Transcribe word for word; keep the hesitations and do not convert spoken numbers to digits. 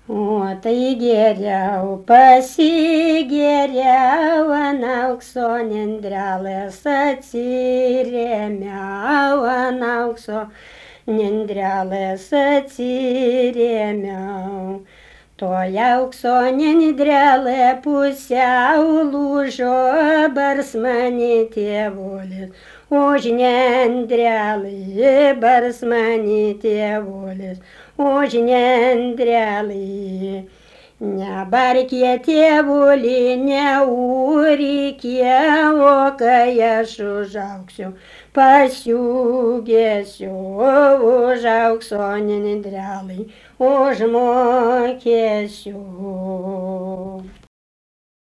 O tai geriau pasigeriau, ant aukso nendrelės atsirėmiau, ant aukso nendrelės atsirėmiau. Toj aukso nendrelė pusiau lūžo, bars mani tėvulis, už nendrelį, bars mani tėvulis, už nendrelį. Nebarkė tėvulį, neūrykė, o kai aš užaugsiu, pasiūgėsiu, už aukso nendrelį užmokėsiu.